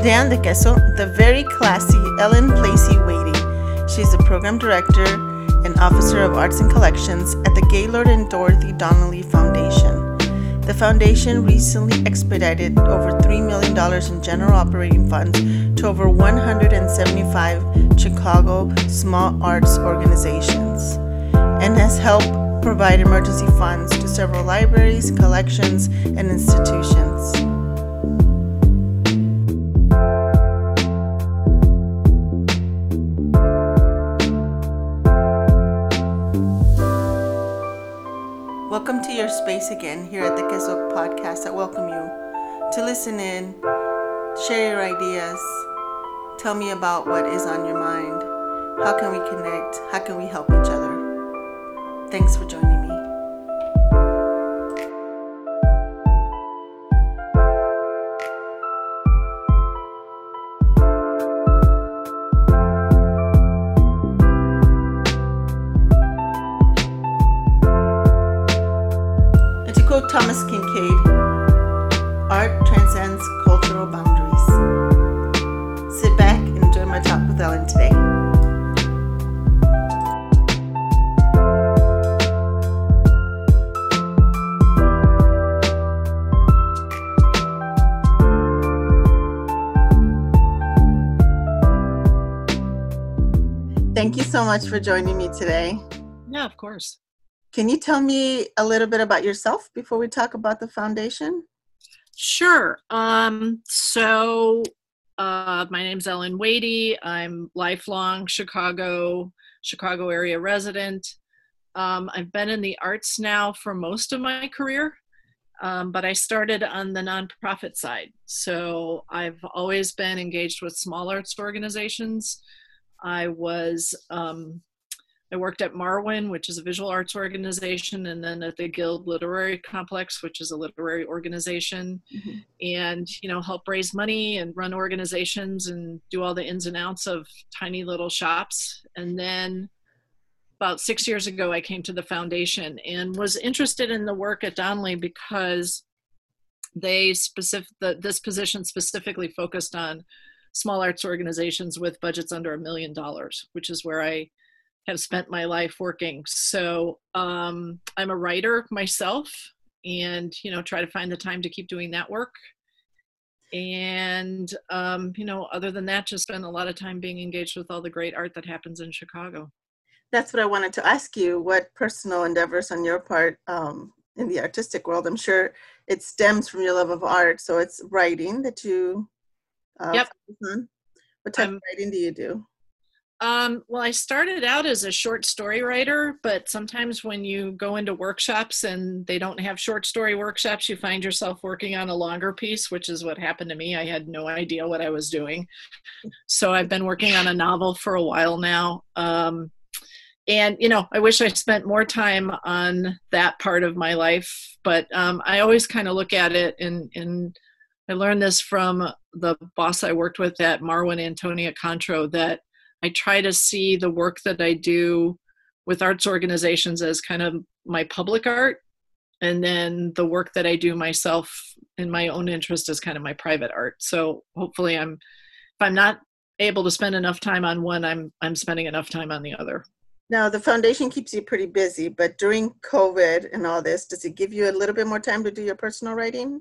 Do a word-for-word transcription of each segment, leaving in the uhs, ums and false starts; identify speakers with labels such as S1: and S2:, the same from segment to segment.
S1: Today on The Queso, the very classy Ellen Placey Wadey. She's the program director and officer of arts and collections at the Gaylord and Dorothy Donnelly Foundation. The foundation recently expedited over three million dollars in general operating funds to over one hundred seventy-five Chicago small arts organizations and has helped provide emergency funds to several libraries, collections, and institutions. Welcome to your space again here at the Queso Podcast. I welcome you to listen in, share your ideas, tell me about what is on your mind. How can we connect? How can we help each other? Thanks for joining me. And to quote Thomas Kincaid, art transcends cultural boundaries. Sit back and enjoy my talk with Ellen today. Thank you so much for joining me today.
S2: Yeah, of course.
S1: Can you tell me a little bit about yourself before we talk about the foundation?
S2: Sure. Um, so uh, my name's Ellen Wadey. I'm lifelong Chicago, Chicago area resident. Um, I've been in the arts now for most of my career, um, but I started on the nonprofit side. So I've always been engaged with small arts organizations. I was, um, I worked at Marwin, which is a visual arts organization, and then at the Guild Literary Complex, which is a literary organization, mm-hmm. and, you know, help raise money and run organizations and do all the ins and outs of tiny little shops. And then about six years ago, I came to the foundation and was interested in the work at Donnelly because they specific, the, this position specifically focused on small arts organizations with budgets under a million dollars, which is where I have spent my life working. So um, I'm a writer myself and, you know, try to find the time to keep doing that work. And, um, you know, other than that, just spend a lot of time being engaged with all the great art that happens in Chicago.
S1: That's what I wanted to ask you. What personal endeavors on your part um, in the artistic world? I'm sure it stems from your love of art. So it's writing that you Uh,
S2: yep.
S1: What type
S2: um,
S1: of writing do you do?
S2: Um, well, I started out as a short story writer, but sometimes when you go into workshops and they don't have short story workshops, you find yourself working on a longer piece, which is what happened to me. I had no idea what I was doing. So I've been working on a novel for a while now. Um, and, you know, I wish I spent more time on that part of my life, but um, I always kind of look at it in, in I learned this from the boss I worked with at Marwin, Antonia Contro, that I try to see the work that I do with arts organizations as kind of my public art, and then the work that I do myself in my own interest as kind of my private art. So hopefully I'm, if I'm not able to spend enough time on one, I'm I'm spending enough time on the other.
S1: Now, the foundation keeps you pretty busy, but during COVID and all this, does it give you a little bit more time to do your personal writing?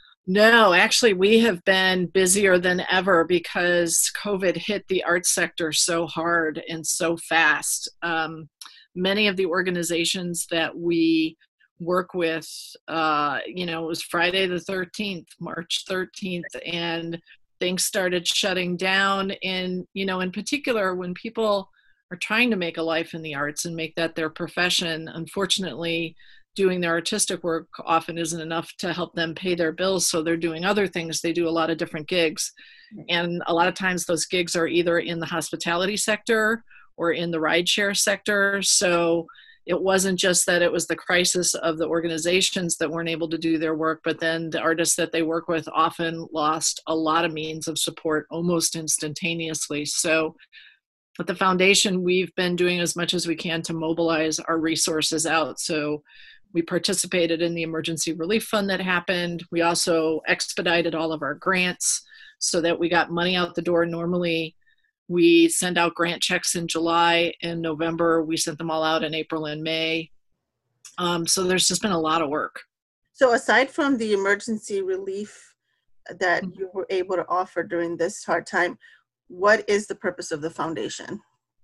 S2: No, actually, we have been busier than ever because COVID hit the arts sector so hard and so fast. Um, many of the organizations that we work with, uh, you know, it was Friday the thirteenth, March thirteenth, and things started shutting down. And, you know, in particular, when people are trying to make a life in the arts and make that their profession, unfortunately, doing their artistic work often isn't enough to help them pay their bills. So they're doing other things. They do a lot of different gigs. And a lot of times those gigs are either in the hospitality sector or in the rideshare sector. So it wasn't just that it was the crisis of the organizations that weren't able to do their work, but then the artists that they work with often lost a lot of means of support almost instantaneously. So at the foundation, we've been doing as much as we can to mobilize our resources out. So we participated in the emergency relief fund that happened. We also expedited all of our grants. so that we got money out the door. Normally, we send out grant checks in July and November. We sent them all out in April and May. Um, so there's just been a lot of work.
S1: So aside from the emergency relief that you were able to offer during this hard time, what is the purpose of the foundation?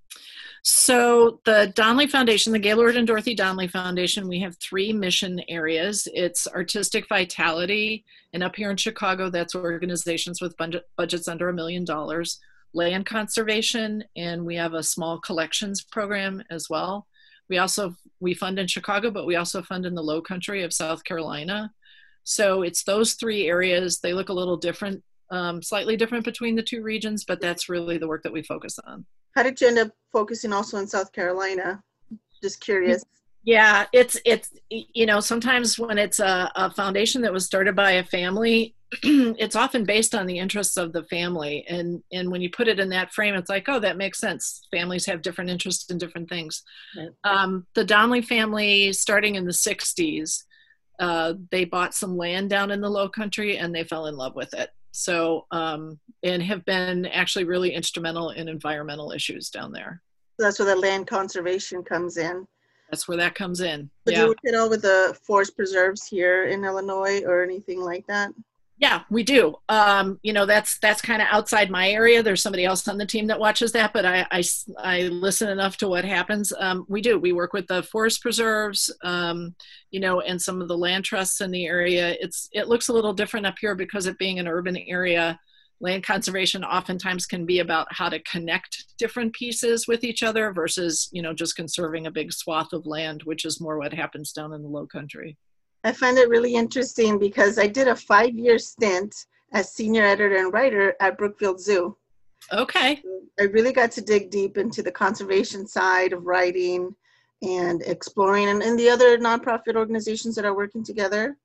S2: So the Donnelly Foundation, the Gaylord and Dorothy Donnelly Foundation, we have three mission areas. It's artistic vitality, and up here in Chicago, that's organizations with budget, budgets under a million dollars, land conservation, and we have a small collections program as well. We also, we fund in Chicago, but we also fund in the Low Country of South Carolina. So it's those three areas. They look a little different, um, slightly different between the two regions, but that's really the work that we focus on.
S1: How did you end up focusing also in South Carolina? Just curious.
S2: Yeah, it's, it's you know, sometimes when it's a, a foundation that was started by a family, it's often based on the interests of the family. And, and when you put it in that frame, it's like, oh, that makes sense. Families have different interests in different things. Right. Um, the Donnelly family, starting in the sixties, uh, they bought some land down in the Low Country and they fell in love with it. So, um, and have been actually really instrumental in environmental issues down there.
S1: So that's where the land conservation comes in.
S2: That's where that comes in.
S1: So
S2: yeah.
S1: Do you work at all with the forest preserves here in Illinois or anything like that?
S2: Yeah, we do. Um, you know, that's that's kind of outside my area. There's somebody else on the team that watches that, but I, I, I listen enough to what happens. Um, we do. We work with the forest preserves, um, you know, and some of the land trusts in the area. It's It looks a little different up here because it being an urban area. Land conservation oftentimes can be about how to connect different pieces with each other versus, you know, just conserving a big swath of land, which is more what happens down in the Low Country.
S1: I find it really interesting because I did a five-year stint as senior editor and writer at Brookfield Zoo.
S2: Okay.
S1: I really got to dig deep into the conservation side of writing and exploring, and, and the other nonprofit organizations that are working together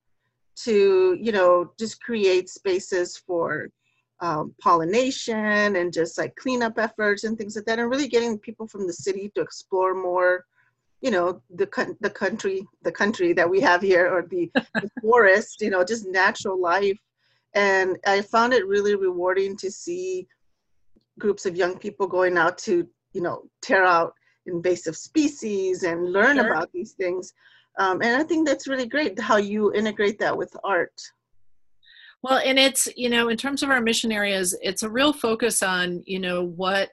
S1: to, you know, just create spaces for um, pollination and just like cleanup efforts and things like that, and really getting people from the city to explore more, you know, the the country, the country that we have here, or the, the forest, you know, just natural life. And I found it really rewarding to see groups of young people going out to, you know, tear out invasive species and learn
S2: Sure.
S1: about these things. Um, and I think that's really great how you integrate that with art.
S2: Well, and it's, you know, in terms of our mission areas, it's a real focus on, you know, what,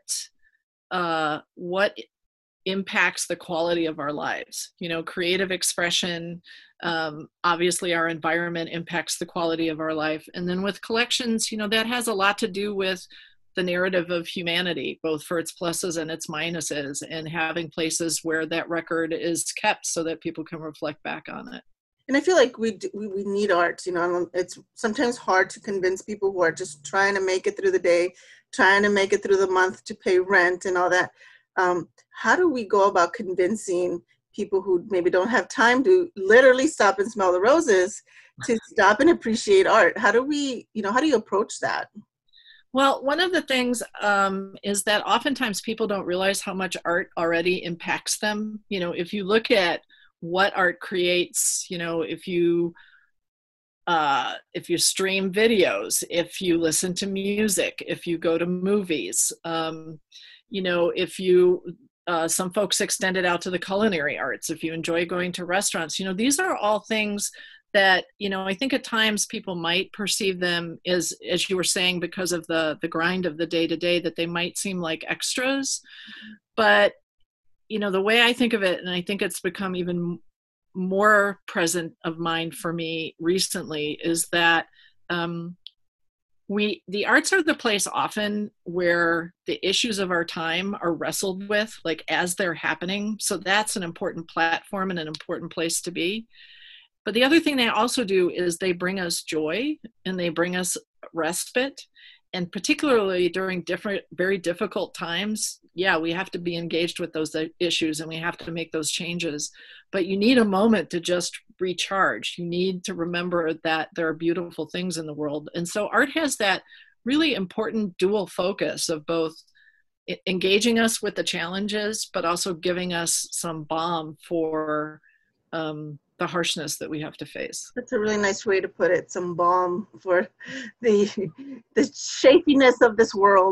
S2: uh, what impacts the quality of our lives. You know, creative expression, um, obviously our environment impacts the quality of our life. And then with collections, you know, that has a lot to do with the narrative of humanity, both for its pluses and its minuses, and having places where that record is kept so that people can reflect back on it.
S1: And I feel like we, do, we we need art, you know, it's sometimes hard to convince people who are just trying to make it through the day, trying to make it through the month to pay rent and all that. Um, how do we go about convincing people who maybe don't have time to literally stop and smell the roses to stop and appreciate art? How do we, you know, how do you approach that?
S2: Well, one of the things um, is that oftentimes people don't realize how much art already impacts them. You know, if you look at what art creates, you know, if you uh, if you stream videos, if you listen to music, if you go to movies, um, you know, if you, uh, some folks extend it out to the culinary arts, if you enjoy going to restaurants, you know, these are all things that, you know, I think at times people might perceive them as, as you were saying, because of the, the grind of the day to day, that they might seem like extras. Mm-hmm. But, you know, the way I think of it, and I think it's become even more present of mind for me recently, is that um, we, the arts are the place often where the issues of our time are wrestled with, like as they're happening. So that's an important platform and an important place to be. But the other thing they also do is they bring us joy and they bring us respite. And particularly during different, very difficult times, yeah, we have to be engaged with those issues and we have to make those changes. But you need a moment to just recharge. You need to remember that there are beautiful things in the world. And so art has that really important dual focus of both engaging us with the challenges, but also giving us some balm for, um, the harshness that we have to face.
S1: That's a really nice way to put it. Some balm for the the shakiness of this world.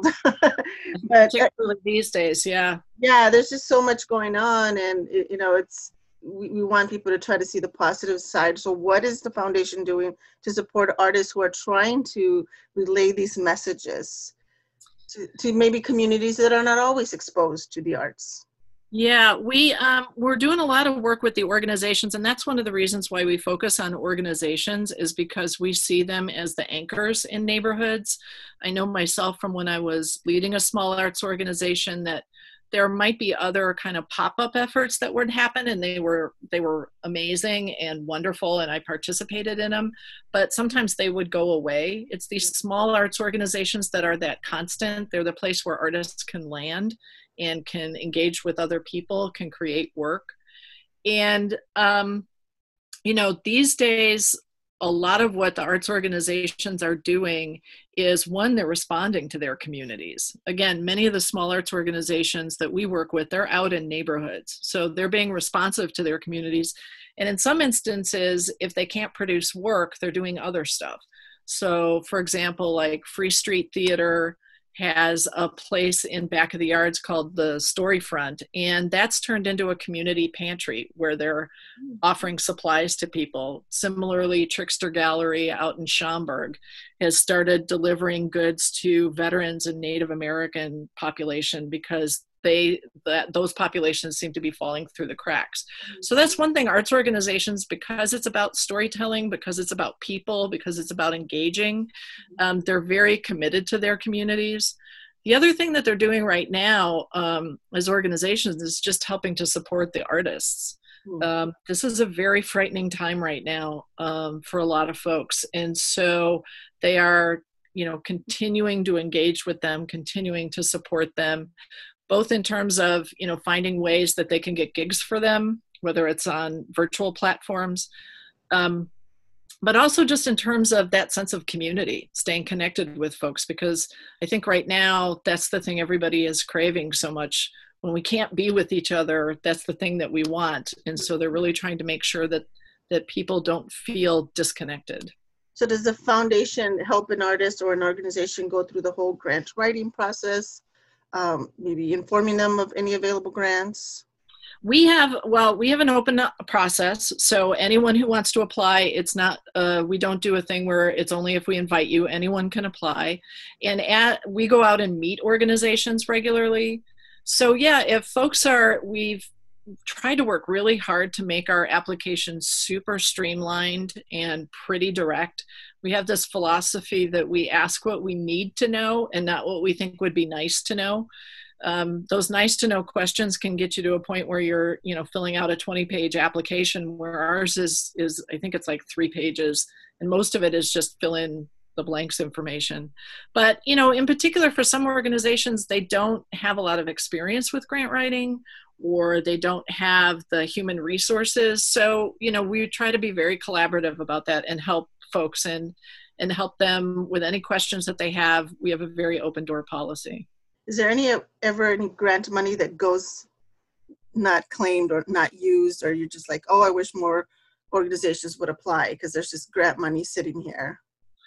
S1: But
S2: particularly these days, yeah.
S1: Yeah, there's just so much going on, and you know, it's we, we want people to try to see the positive side. So what is the foundation doing to support artists who are trying to relay these messages to, to maybe communities that are not always exposed to the arts?
S2: Yeah, we, um, we're doing a lot of work with the organizations, and that's one of the reasons why we focus on organizations, is because we see them as the anchors in neighborhoods. I know myself from when I was leading a small arts organization that there might be other kind of pop-up efforts that would happen, and they were they were amazing and wonderful, and I participated in them, but sometimes they would go away. It's these small arts organizations that are that constant. They're the place where artists can land and can engage with other people, can create work. And, um, you know, these days, a lot of what the arts organizations are doing is, one, they're responding to their communities. Again, many of the small arts organizations that we work with, they're out in neighborhoods. So they're being responsive to their communities. And in some instances, if they can't produce work, they're doing other stuff. So for example, like Free Street Theater has a place in back of the yards called the Storyfront, and that's turned into a community pantry where they're offering supplies to people. Similarly, Trickster Gallery out in Schaumburg has started delivering goods to veterans and Native American population, because they that those populations seem to be falling through the cracks. So that's one thing. Arts organizations, because it's about storytelling, because it's about people, because it's about engaging, um, they're very committed to their communities. The other thing that they're doing right now um, as organizations is just helping to support the artists. Um, this is a very frightening time right now um, for a lot of folks. And so they are, you know, continuing to engage with them, continuing to support them, both in terms of, you know, finding ways that they can get gigs for them, whether it's on virtual platforms, um, but also just in terms of that sense of community, staying connected with folks, because I think right now that's the thing everybody is craving so much. When we can't be with each other, that's the thing that we want. And so they're really trying to make sure that that people don't feel disconnected.
S1: So does the foundation help an artist or an organization go through the whole grant writing process? Um, maybe informing them of any available grants?
S2: We have, well, we have an open process. So anyone who wants to apply, it's not, uh, we don't do a thing where it's only if we invite you, anyone can apply. And at, we go out and meet organizations regularly. So yeah, if folks are, we've tried to work really hard to make our application super streamlined and pretty direct. We have this philosophy that we ask what we need to know and not what we think would be nice to know. Um, those nice to know questions can get you to a point where you're, you know, filling out a twenty page application, where ours is, is I think it's like three pages, and most of it is just fill in the blanks information. But, you know, in particular for some organizations, they don't have a lot of experience with grant writing, or they don't have the human resources. So, you know, we try to be very collaborative about that and help folks and, and help them with any questions that they have. We have a very open door policy.
S1: Is there any ever any grant money that goes not claimed or not used, or you're just like, oh, I wish more organizations would apply because there's just grant money sitting here?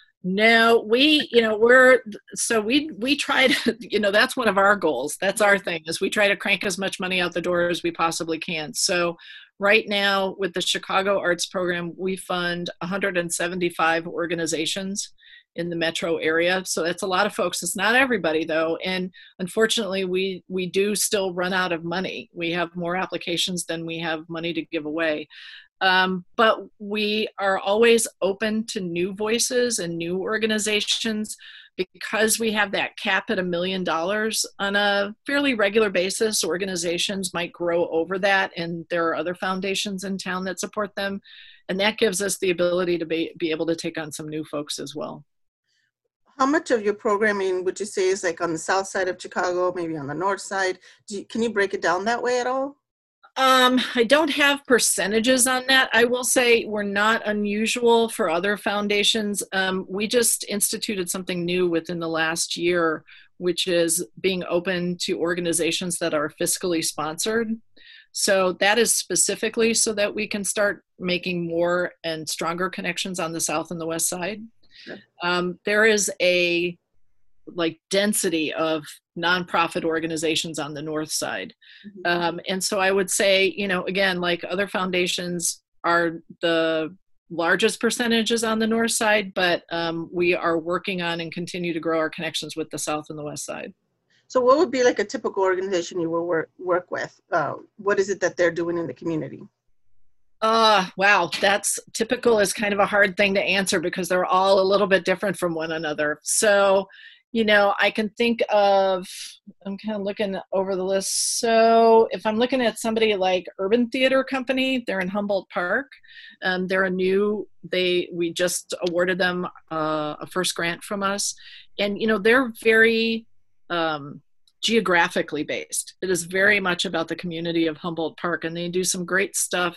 S2: No, we, you know, we're, so we, we try to, you know, that's one of our goals. That's our thing, is we try to crank as much money out the door as we possibly can. So right now with the Chicago Arts Program, we fund one hundred seventy-five organizations in the metro area. So that's a lot of folks. It's not everybody though. And unfortunately, we, we do still run out of money. We have more applications than we have money to give away. Um, but we are always open to new voices and new organizations, because we have that cap at a million dollars on a fairly regular basis. Organizations might grow over that, and there are other foundations in town that support them. And that gives us the ability to be, be able to take on some new folks as well.
S1: How much of your programming would you say is like on the south side of Chicago, maybe on the north side? Do you, can you break it down that way at all?
S2: Um, I don't have percentages on that. I will say we're not unusual for other foundations. Um, we just instituted something new within the last year, which is being open to organizations that are fiscally sponsored. So that is specifically so that we can start making more and stronger connections on the south and the west side.
S1: Okay.
S2: Um, there is a like density of nonprofit organizations on the north side.
S1: Mhm.
S2: Um, and so I would say, you know, again, like other foundations are the largest percentages on the north side, but um, we are working on and continue to grow our connections with the south and the west side.
S1: So what would be like a typical organization you will work, work with? Uh, what is it that they're doing in the community?
S2: Uh, wow, that's typical is kind of a hard thing to answer because they're all a little bit different from one another. So, you know, I can think of, I'm kind of looking over the list. So if I'm looking at somebody like Urban Theater Company, they're in Humboldt Park. Um, they're a new, they, we just awarded them uh, a first grant from us. And, you know, they're very, um, geographically based. It is very much about the community of Humboldt Park, and they do some great stuff.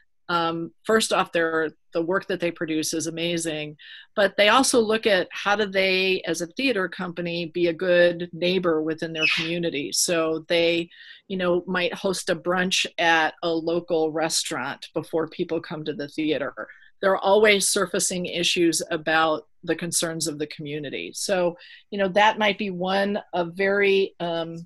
S2: Um, first off, their the work that they produce is amazing, but they also look at how do they, as a theater company, be a good neighbor within their community. So they, you know, might host a brunch at a local restaurant before people come to the theater. They're always surfacing issues about the concerns of the community. So, you know, that might be one, a very, um,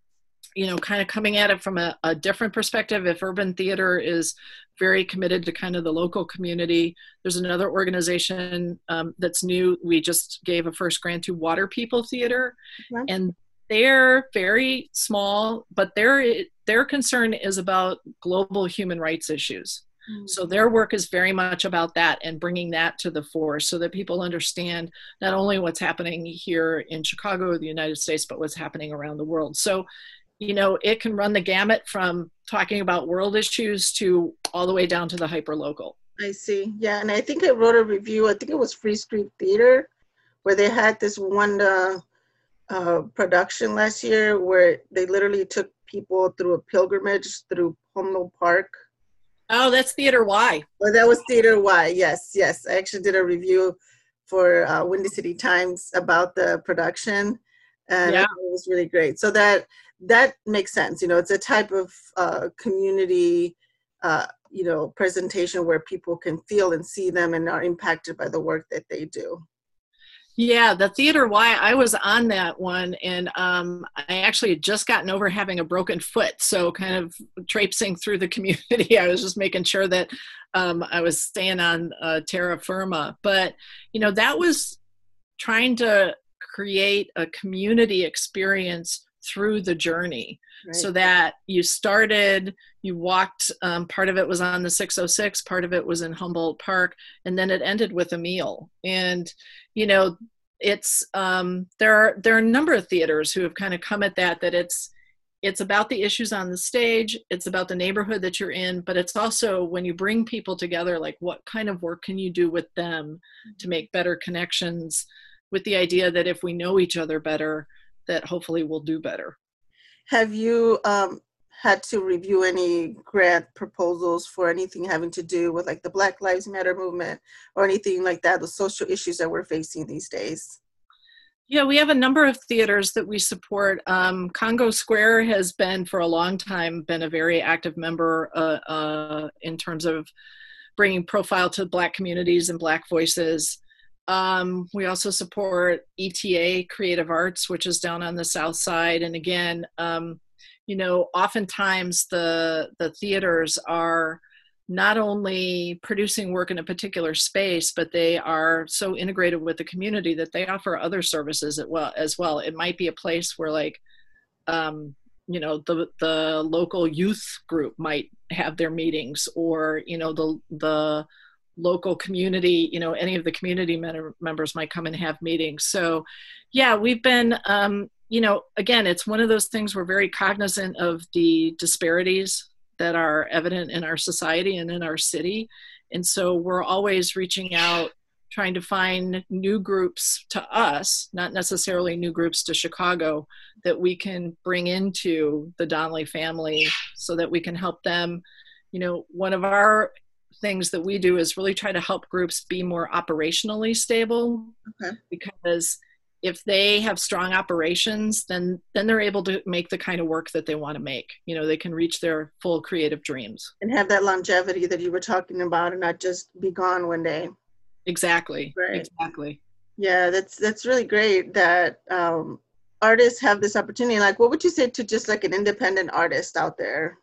S2: you know, kind of coming at it from a, a different perspective. If Urban Theater is very committed to kind of the local community, there's another organization um, that's new. We just gave a first grant to Water People Theater,
S1: Okay.
S2: and they're very small, but their their concern is about global human rights issues. Mm-hmm. So their work is very much about that and bringing that to the fore so that people understand not only what's happening here in Chicago, the United States, but what's happening around the world. So, you know, it can run the gamut from talking about world issues to all the way down to the hyper-local.
S1: I see. Yeah, and I think I wrote a review, I think it was Free Street Theater, where they had this one uh, uh, production last year where they literally took people through a pilgrimage through Humboldt Park.
S2: Oh, that's Theater Y.
S1: Oh, that was Theater Y, yes, yes. I actually did a review for uh, Windy City Times about the production, and
S2: yeah.
S1: it was really great. So that that makes sense. You know, it's a type of uh, community, uh, you know, presentation where people can feel and see them and are impacted by the work that they do.
S2: Yeah, the Theater Y, I was on that one, and um, I actually had just gotten over having a broken foot. So kind of traipsing through the community, I was just making sure that um, I was staying on uh, terra firma. But, you know, that was trying to create a community experience through the journey. Right. So that you started, you walked, um, part of it was on the six oh six, part of it was in Humboldt Park, and then it ended with a meal. And, you know, it's, um, there are, there are a number of theaters who have kind of come at that, that it's, it's about the issues on the stage, it's about the neighborhood that you're in, but it's also when you bring people together, like what kind of work can you do with them to make better connections, with the idea that if we know each other better, that hopefully we'll do better.
S1: Have you um, had to review any grant proposals for anything having to do with like the Black Lives Matter movement or anything like that, the social issues that we're facing these days?
S2: Yeah, we have a number of theaters that we support. Um, Congo Square has been for a long time been a very active member uh, uh, in terms of bringing profile to Black communities and Black voices. Um, we also support E T A Creative Arts, which is down on the south side. And again, um, you know, oftentimes the, the theaters are not only producing work in a particular space, but they are so integrated with the community that they offer other services as well. As well. It might be a place where like, um, you know, the, the local youth group might have their meetings, or, you know, the, the, local community, you know, any of the community members might come and have meetings. So yeah, we've been, um, you know, again, it's one of those things we're very cognizant of the disparities that are evident in our society and in our city. And so we're always reaching out, trying to find new groups to us, not necessarily new groups to Chicago, that we can bring into the Donnelly family so that we can help them. You know, one of our things that we do is really try to help groups be more operationally stable. Okay. Because if they have strong operations, then then they're able to make the kind of work that they want to make. You know, they can reach their full creative dreams.
S1: And have that longevity that you were talking about, and not just be gone one day.
S2: Exactly.
S1: Right.
S2: Exactly.
S1: Yeah, that's that's really great that um, artists have this opportunity. Like, what would you say to just like an independent artist out there?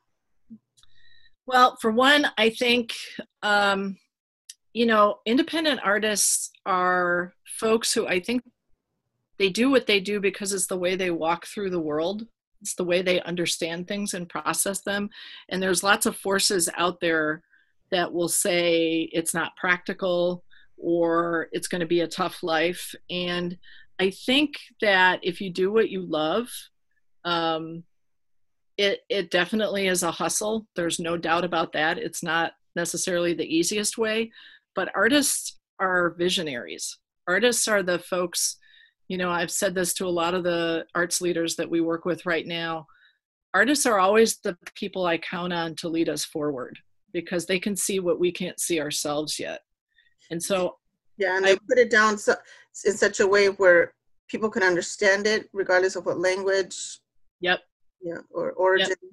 S2: Well, for one, I think, um, you know, independent artists are folks who I think they do what they do because it's the way they walk through the world. It's the way they understand things and process them. And there's lots of forces out there that will say it's not practical or it's going to be a tough life. And I think that if you do what you love, um, it, it definitely is a hustle. There's no doubt about that. It's not necessarily the easiest way, but artists are visionaries. Artists are the folks, you know, I've said this to a lot of the arts leaders that we work with right now. Artists are always the people I count on to lead us forward because they can see what we can't see ourselves yet. And so,
S1: yeah, and
S2: I
S1: they put it down so, in such a way where people can understand it, regardless of what language.
S2: Yep.
S1: Yeah, or origin.
S2: Yep.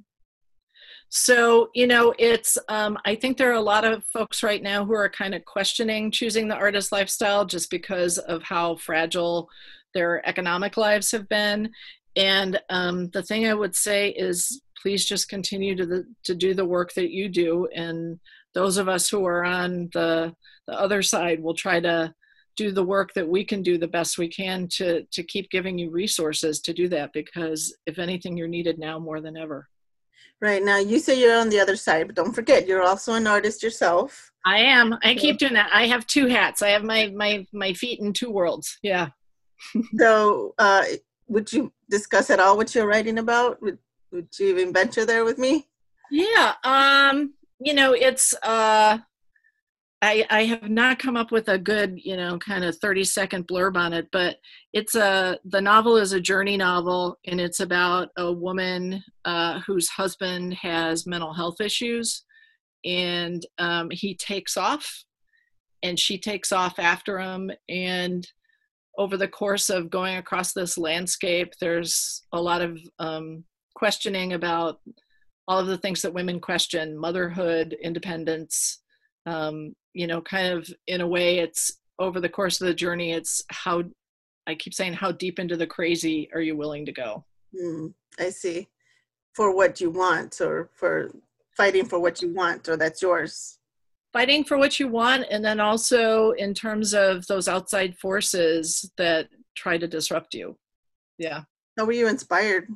S2: So, you know, it's, um, I think there are a lot of folks right now who are kind of questioning choosing the artist lifestyle just because of how fragile their economic lives have been. And um, the thing I would say is please just continue to, the, to do the work that you do. And those of us who are on the, the other side will try to do the work that we can do the best we can to, to keep giving you resources to do that, because if anything, you're needed now more than ever.
S1: Right. Now, you say you're on the other side, but don't forget, you're also an artist yourself.
S2: I am. I keep doing that. I have two hats. I have my my my feet in two worlds. Yeah.
S1: So, uh, would you discuss at all what you're writing about? Would, would you even venture there with me?
S2: Yeah. Um. You know, it's. Uh. I I have not come up with a good, you know, kind of thirty second blurb on it, but it's a. The novel is a journey novel, and it's about a woman uh, whose husband has mental health issues, and um, he takes off, and she takes off after him, and over the course of going across this landscape, there's a lot of um, questioning about all of the things that women question: motherhood, independence. Um, you know, kind of in a way, it's over the course of the journey, it's how, I keep saying, how deep into the crazy are you willing to go?
S1: Mm, I see. For what you want, or for fighting for what you want, or that's yours.
S2: Fighting for what you want, and then also in terms of those outside forces that try to disrupt you. Yeah.
S1: How were you inspired?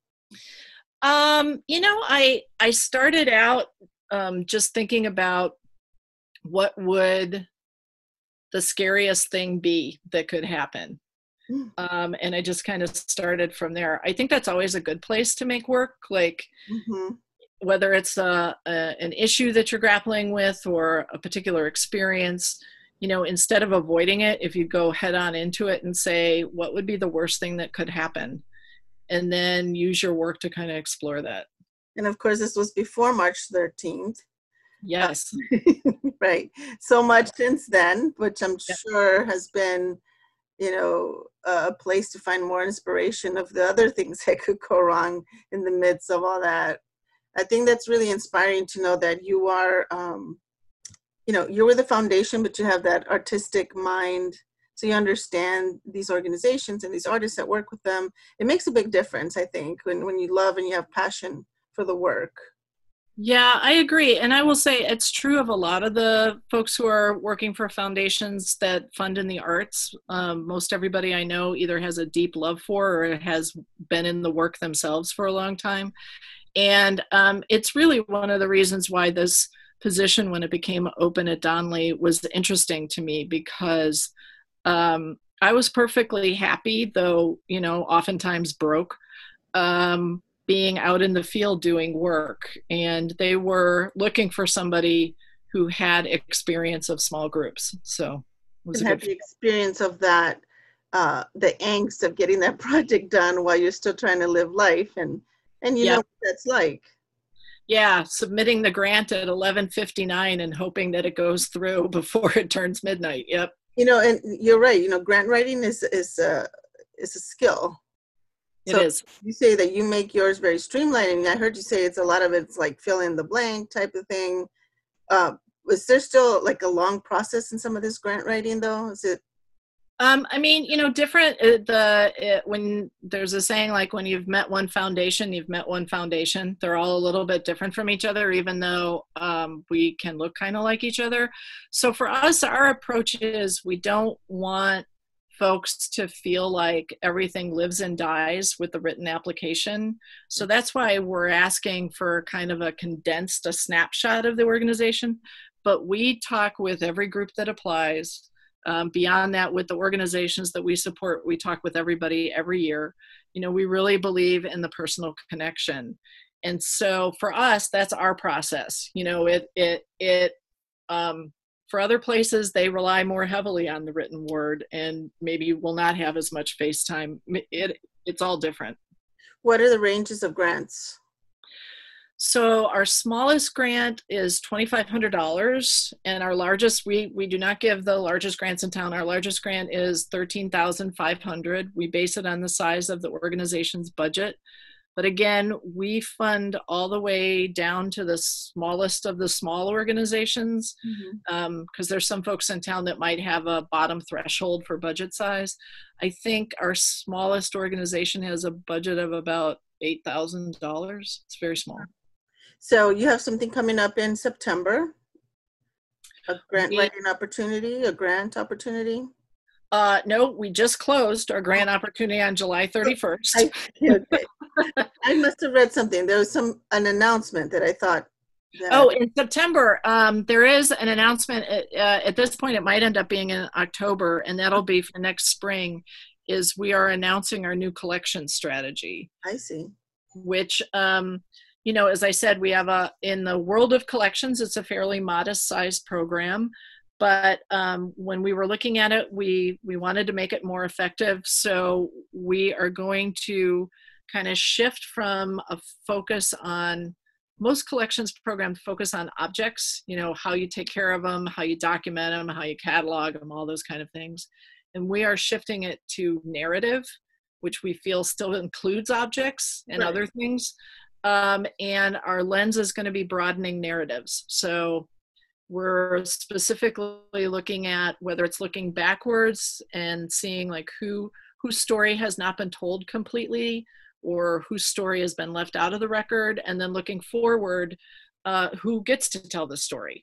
S2: Um, you know, I I started out um, just thinking about what would the scariest thing be that could happen.
S1: Mm.
S2: Um, and I just kind of started from there. I think that's always a good place to make work, like
S1: Mm-hmm.
S2: whether it's a, a, an issue that you're grappling with or a particular experience, you know, instead of avoiding it, if you go head on into it and say, what would be the worst thing that could happen? And then use your work to kind of explore that.
S1: And of course, this was before March thirteenth.
S2: Yes.
S1: Right. So much since then, which I'm
S2: Yep.
S1: sure has been, you know, a place to find more inspiration of the other things that could go wrong in the midst of all that. I think that's really inspiring to know that you are, um, you know, you're with the foundation, but you have that artistic mind. So you understand these organizations and these artists that work with them. It makes a big difference, I think, when, when you love and you have passion for the work.
S2: Yeah, I agree. And I will say it's true of a lot of the folks who are working for foundations that fund in the arts. Um, most everybody I know either has a deep love for or has been in the work themselves for a long time. And um, it's really one of the reasons why this position, when it became open at Donnelly, was interesting to me, because um, I was perfectly happy, though, you know, oftentimes broke, um, being out in the field doing work. And they were looking for somebody who had experience of small groups. So it was
S1: And
S2: a
S1: have
S2: good
S1: the experience of that, uh, the angst of getting that project done while you're still trying to live life. And, and you
S2: Yeah.
S1: know what that's like.
S2: Yeah, submitting the grant at eleven fifty-nine and hoping that it goes through before it turns midnight. Yep.
S1: You know, and you're right. You know, grant writing is is uh, it's a skill.
S2: It
S1: So
S2: is.
S1: you say that you make yours very streamlined, and I heard you say it's a lot of it's like fill in the blank type of thing. Uh, is there still like a long process in some of this grant writing though? Is it?
S2: Um, I mean, you know, different, uh, the, it, when there's a saying like when you've met one foundation, you've met one foundation. They're all a little bit different from each other, even though um, we can look kind of like each other. So for us, our approach is we don't want folks to feel like everything lives and dies with the written application. So that's why we're asking for kind of a condensed, a snapshot of the organization. But we talk with every group that applies. Um, beyond that, with the organizations that we support, we talk with everybody every year. You know, we really believe in the personal connection. And so for us, that's our process. You know, it, it, it, um, for other places, they rely more heavily on the written word and maybe will not have as much face time. It, it's all different.
S1: What are the ranges of grants?
S2: So our smallest grant is twenty-five hundred dollars, and our largest, we, we do not give the largest grants in town. Our largest grant is thirteen thousand five hundred dollars. We base it on the size of the organization's budget. But again, we fund all the way down to the smallest of the small organizations, because mm-hmm. um, there's some folks in town that might have a bottom threshold for budget size. I think our smallest organization has a budget of about eight thousand dollars. It's very small.
S1: So you have something coming up in September, a grant
S2: we,
S1: writing opportunity, a grant opportunity?
S2: Uh, no, we just closed our grant opportunity on July thirty-first.
S1: I, okay. I must have read something. There was some an announcement that I thought. That
S2: oh, in September, um, there is an announcement. At, uh, at this point, it might end up being in October, and that'll be for next spring, is we are announcing our new collection strategy.
S1: I see.
S2: Which, um, you know, as I said, we have a, in the world of collections, it's a fairly modest sized program. But um, when we were looking at it, we, we wanted to make it more effective. So we are going to kind of shift from a focus on, most collections programs focus on objects, you know, how you take care of them, how you document them, how you catalog them, all those kind of things. And we are shifting it to narrative, which we feel still includes objects and right. other things. Um, and our lens is going to be broadening narratives. So we're specifically looking at whether it's looking backwards and seeing like who whose story has not been told completely or whose story has been left out of the record, and then looking forward, uh, who gets to tell the story.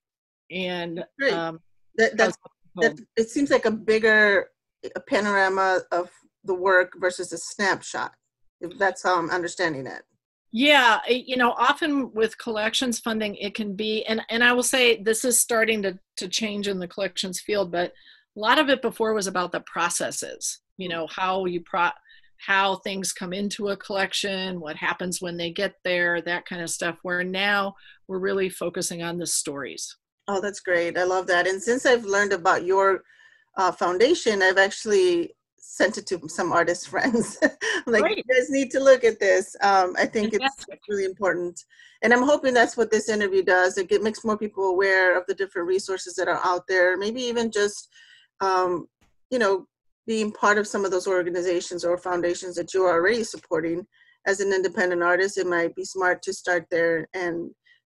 S2: And
S1: right.
S2: um,
S1: that, that's, that, it seems like a bigger a panorama of the work versus a snapshot, if that's how I'm understanding it.
S2: Yeah, you know, often with collections funding, it can be, and, and I will say this is starting to, to change in the collections field, but a lot of it before was about the processes, you know, how you pro, how things come into a collection, what happens when they get there, that kind of stuff, where now we're really focusing on the stories.
S1: Oh, that's great. I love that. And since I've learned about your uh, foundation, I've actually sent it to some artist friends. Like, right. You guys need to look at this. Um, I think Fantastic. It's really important. And I'm hoping that's what this interview does. It get, makes more people aware of the different resources that are out there. Maybe even just, um, you know, being part of some of those organizations or foundations that you're already supporting. As an independent artist, it might be smart to start there and,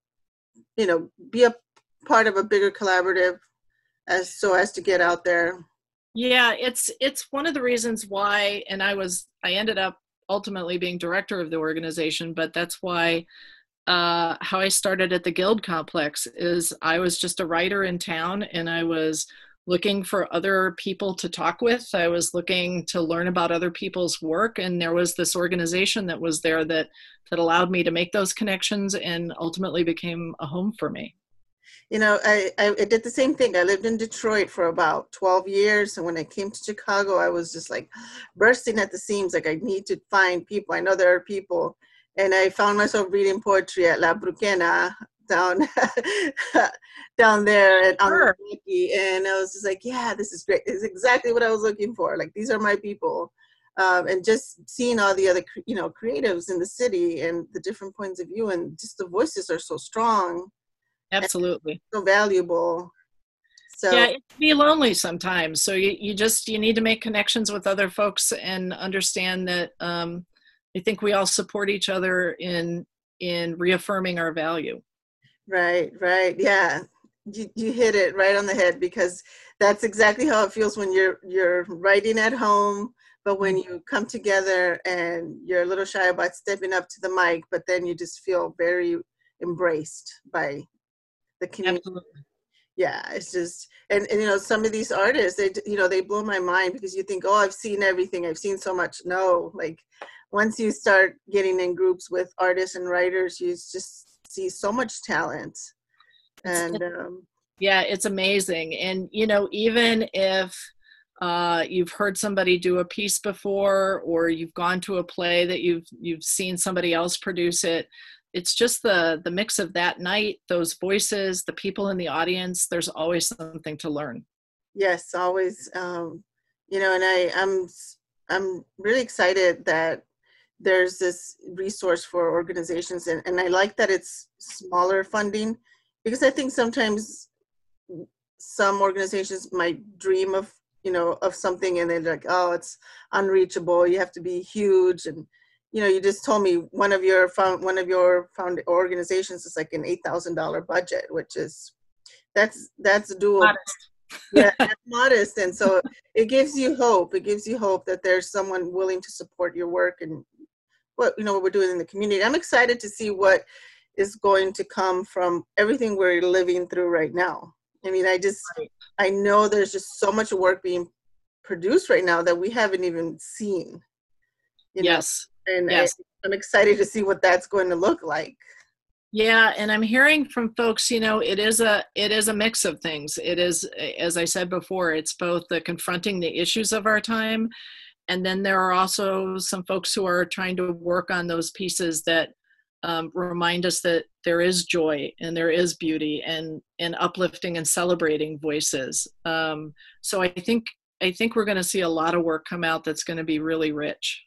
S1: you know, be a part of a bigger collaborative as so as to get out there.
S2: Yeah, it's it's one of the reasons why, and I was I ended up ultimately being director of the organization, but that's why uh, how I started at the Guild Complex is I was just a writer in town, and I was looking for other people to talk with. I was looking to learn about other people's work, and there was this organization that was there that that allowed me to make those connections and ultimately became a home for me.
S1: You know, I, I, I did the same thing. I lived in Detroit for about twelve years. And when I came to Chicago, I was just like bursting at the seams. Like, I need to find people. I know there are people. And I found myself reading poetry at La Bruquena down down there at sure. And I was just like, yeah, this is great. It's exactly what I was looking for. Like, these are my people. Um, and just seeing all the other, you know, creatives in the city and the different points of view, and just the voices are so strong.
S2: Absolutely.
S1: So valuable. So
S2: yeah, it can be lonely sometimes. So you, you just, you need to make connections with other folks and understand that um, I think we all support each other in, in reaffirming our value.
S1: right, right. Yeah. You, you hit it right on the head, because that's exactly how it feels when you're you're writing at home, but when you come together and you're a little shy about stepping up to the mic, but then you just feel very embraced by the community.
S2: Absolutely.
S1: Yeah, it's just, and, and you know, some of these artists, they, you know, they blow my mind, because you think, oh, I've seen everything, I've seen so much. No, like once you start getting in groups with artists and writers, you just see so much talent. And um,
S2: yeah, it's amazing. And, you know, even if uh, you've heard somebody do a piece before, or you've gone to a play that you've, you've seen somebody else produce it, it's just the, the mix of that night, those voices, the people in the audience, there's always something to learn.
S1: yes, always, um, you know, and I, I'm, I'm really excited that there's this resource for organizations, and, and I like that it's smaller funding, because I think sometimes some organizations might dream of, you know, of something, and they're like, oh, it's unreachable, you have to be huge. And you know, you just told me one of your found one of your found organizations is like an eight thousand dollar budget, which is that's that's doable.
S2: Modest.
S1: Yeah, that's modest. And so it gives you hope. It gives you hope that there's someone willing to support your work and what, you know, what we're doing in the community. I'm excited to see what is going to come from everything we're living through right now. I mean, I just, I know there's just so much work being produced right now that we haven't even seen. You know?
S2: Yes.
S1: And
S2: yes.
S1: I, I'm excited to see what that's going to look like.
S2: Yeah, and I'm hearing from folks, you know, it is a it is a mix of things. It is, as I said before, it's both the confronting the issues of our time, and then there are also some folks who are trying to work on those pieces that um, remind us that there is joy and there is beauty and and uplifting and celebrating voices. Um, so I think I think we're going to see a lot of work come out that's going to be really rich.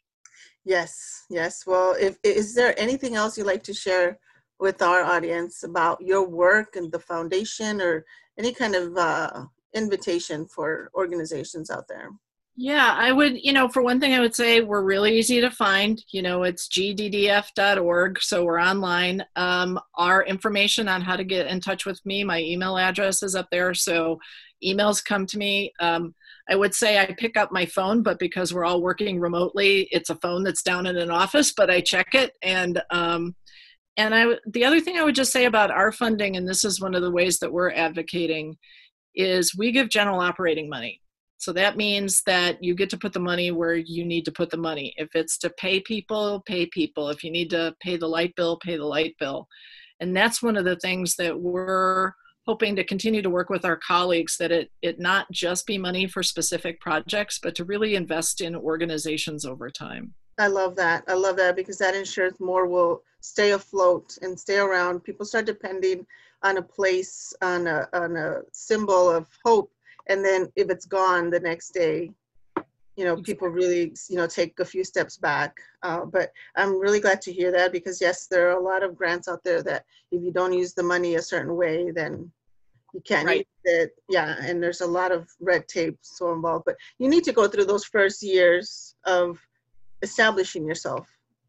S1: Yes, yes. Well, if is there anything else you'd like to share with our audience about your work and the foundation, or any kind of uh, invitation for organizations out there?
S2: Yeah, I would, you know, for one thing, I would say we're really easy to find. You know, it's G D D F dot org, so we're online. Um, our information on how to get in touch with me, my email address is up there, so emails come to me. Um, I would say I pick up my phone, but because we're all working remotely, it's a phone that's down in an office, but I check it. And um, and I, the other thing I would just say about our funding, and this is one of the ways that we're advocating, is we give general operating money. So that means that you get to put the money where you need to put the money. If it's to pay people, pay people. If you need to pay the light bill, pay the light bill. And that's one of the things that we're hoping to continue to work with our colleagues, that it, it not just be money for specific projects, but to really invest in organizations over time.
S1: I love that. I love that, because that ensures more will stay afloat and stay around. People start depending on a place, on a, on a symbol of hope. And then if it's gone the next day, you know, people really, you know, take a few steps back. Uh, but I'm really glad to hear that, because yes, there are a lot of grants out there that if you don't use the money a certain way, then you can't
S2: right.
S1: use it. Yeah, and there's a lot of red tape so involved. But you need to go through those first years of establishing yourself.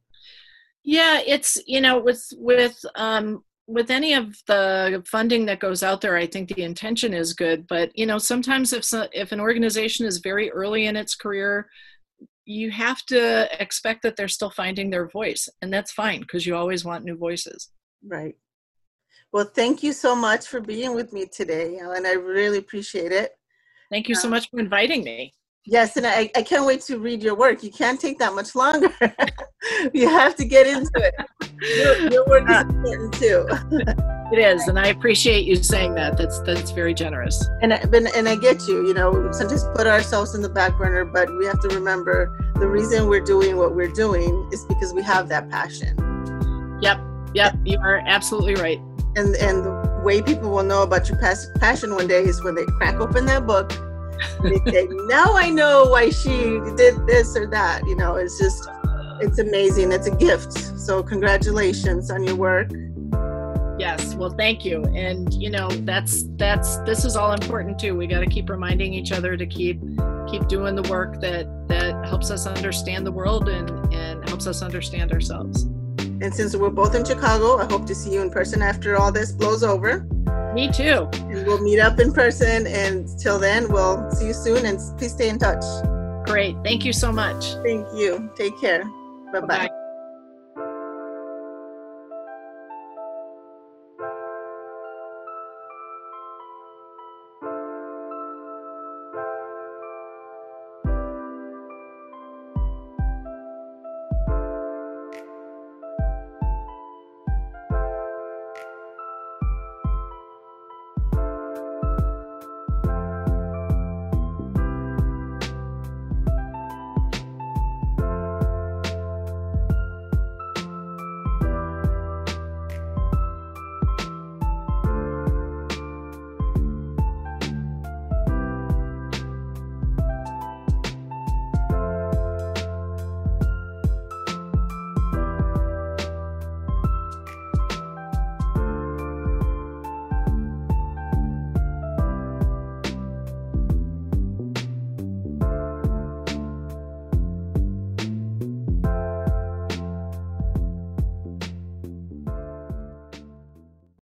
S2: Yeah, it's, you know, with with um, with any of the funding that goes out there, I think the intention is good. But, you know, sometimes if so, if an organization is very early in its career, you have to expect that they're still finding their voice. And that's fine, because you always want new voices.
S1: Right. Well, thank you so much for being with me today, Ellen. I really appreciate it.
S2: Thank you so
S1: um,
S2: much for inviting me.
S1: Yes, and I, I can't wait to read your work. You can't take that much longer. You have to get into it. Your, your work is important too.
S2: It is, and I appreciate you saying that. That's that's very generous.
S1: And I, and I get you. You know, we sometimes put ourselves in the back burner, but we have to remember the reason we're doing what we're doing is because we have that passion.
S2: Yep, yep, you are absolutely right.
S1: And and the way people will know about your pas- passion one day is when they crack open that book. They say, now I know why she did this or that. You know, it's just, it's amazing. It's a gift. So congratulations on your work.
S2: Yes, well, thank you. And you know, that's that's this is all important too. We got to keep reminding each other to keep keep doing the work that that helps us understand the world and and helps us understand ourselves.
S1: And since we're both in Chicago, I hope to see you in person after all this blows over.
S2: Me too.
S1: And we'll meet up in person, and till then, we'll see you soon, and please stay in touch.
S2: Great. Thank you so much.
S1: Thank you. Take care. Bye-bye.
S2: Bye-bye.